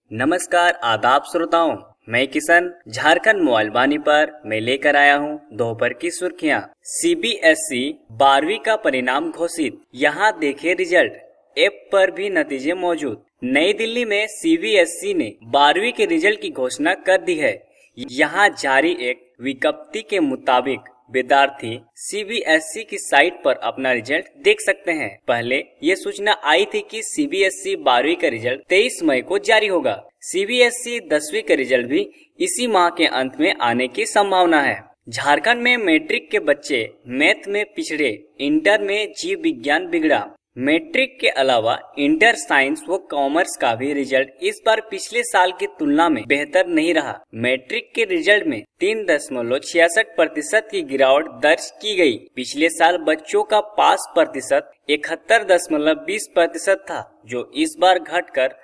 नमस्कार आदाब श्रोताओं, मैं किशन झारखंड मोबाइल वाणी पर मैं लेकर आया हूं दोपहर की सुर्खियां। सीबीएसई 12वीं का परिणाम घोषित, यहां देखे रिजल्ट। ऐप पर भी नतीजे मौजूद। नई दिल्ली में सीबीएसई ने 12वीं के रिजल्ट की घोषणा कर दी है। यहां जारी एक विज्ञप्ति के मुताबिक विद्यार्थी सीबीएसई की साइट पर अपना रिजल्ट देख सकते हैं। पहले ये सूचना आई थी कि सीबीएसई 12वीं का रिजल्ट 23 मई को जारी होगा। सीबीएसई 10वीं का रिजल्ट भी इसी माह के अंत में आने की संभावना है। झारखंड में मैट्रिक के बच्चे मैथ में पिछड़े, इंटर में जीव विज्ञान बिगड़ा। मैट्रिक के अलावा इंटर साइंस व कॉमर्स का भी रिजल्ट इस बार पिछले साल की तुलना में बेहतर नहीं रहा। मैट्रिक के रिजल्ट में 3.66% की गिरावट दर्ज की गई। पिछले साल बच्चों का पास प्रतिशत 71.20% था, जो इस बार घटकर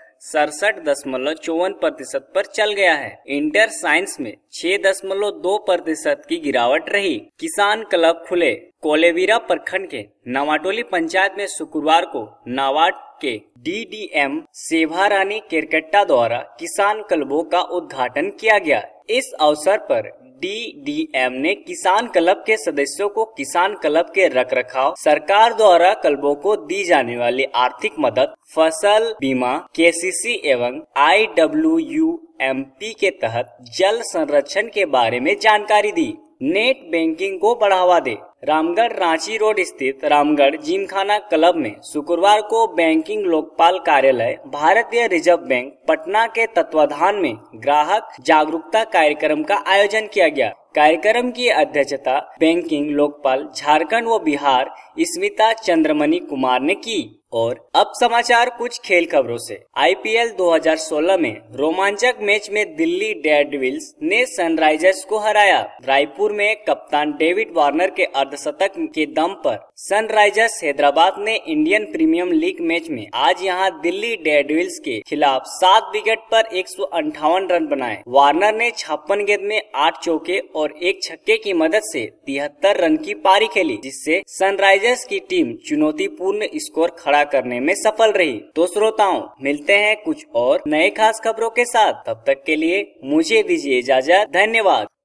67.54% पर चल गया है। इंटर साइंस में 6.2% की गिरावट रही। किसान क्लब खुले। कोलेबिरा प्रखंड के नवाटोली पंचायत में शुक्रवार को नाबार्ड के डीडीएम सेवा रानी केरकेट्टा द्वारा किसान क्लबों का उद्घाटन किया गया। इस अवसर पर डीडीएम ने किसान क्लब के सदस्यों को किसान क्लब के रखरखाव, सरकार द्वारा क्लबों को दी जाने वाली आर्थिक मदद, फसल बीमा, केसीसी एवं IWUMP के तहत जल संरक्षण के बारे में जानकारी दी। नेट बैंकिंग को बढ़ावा दे। रामगढ़ रांची रोड स्थित रामगढ़ जिमखाना क्लब में शुक्रवार को बैंकिंग लोकपाल कार्यालय भारतीय रिजर्व बैंक पटना के तत्वाधान में ग्राहक जागरूकता कार्यक्रम का आयोजन किया गया। कार्यक्रम की अध्यक्षता बैंकिंग लोकपाल झारखंड व बिहार स्मिता चंद्रमणि कुमार ने की। और अब समाचार कुछ खेल खबरों से। आईपीएल 2016 में रोमांचक मैच में दिल्ली डेयरडेविल्स ने सनराइजर्स को हराया। रायपुर में कप्तान डेविड वार्नर के अर्धशतक के दम पर सनराइजर्स हैदराबाद ने इंडियन प्रीमियर लीग मैच में आज यहां दिल्ली डेयरडेविल्स के खिलाफ 7 विकेट पर 158 रन बनाए। वार्नर ने 56 गेंद में 8 चौके और 1 छक्के की मदद से 73 रन की पारी खेली, जिससे सनराइजर्स की टीम चुनौतीपूर्ण स्कोर खड़ा करने में सफल रही। तो श्रोताओं, मिलते हैं कुछ और नए खास खबरों के साथ। तब तक के लिए मुझे दीजिए इजाजत। धन्यवाद।